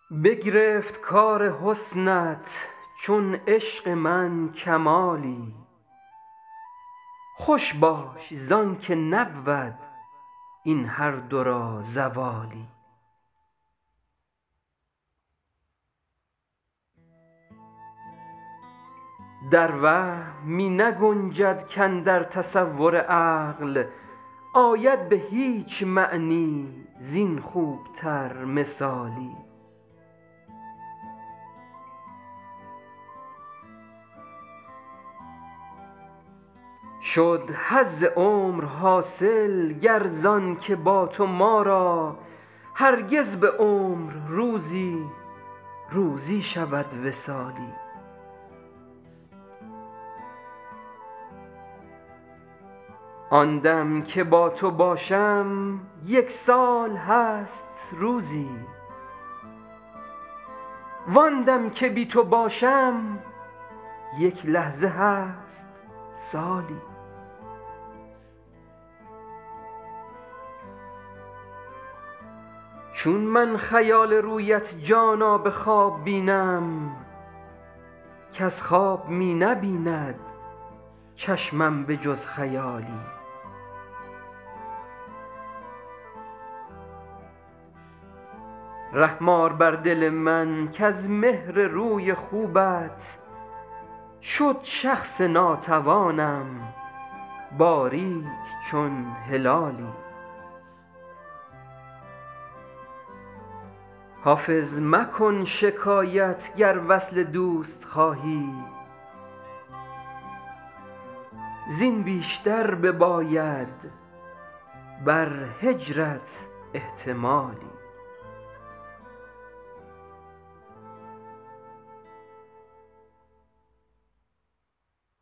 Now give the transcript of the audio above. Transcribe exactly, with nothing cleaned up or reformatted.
بگرفت کار حسنت چون عشق من کمالی، خوش باش زانکه نبود این هر دو را زوالی. در وهم می نگنجد کاندر تصور عقل آید به هیچ معنی زین خوبتر مثالی. شد حظ عمر حاصل گر زانکه با تو ما را هرگز به عمر روزی روزی شود وصالی. آن دم که با تو باشم یک سال هست روزی، وآن دم که بی تو باشم یک لحظه هست سالی. چون من خیال رویت جانا به خواب بینم کز خواب می نبیند چشمم به جز خیالی. رحم آر بر دل من کز مهر روی خوبت شد شخص ناتوانم باریک چون هلالی. حافظ مکن شکایت گر وصل دوست خواهی، زین بیشتر بباید بر هجرت احتمالی.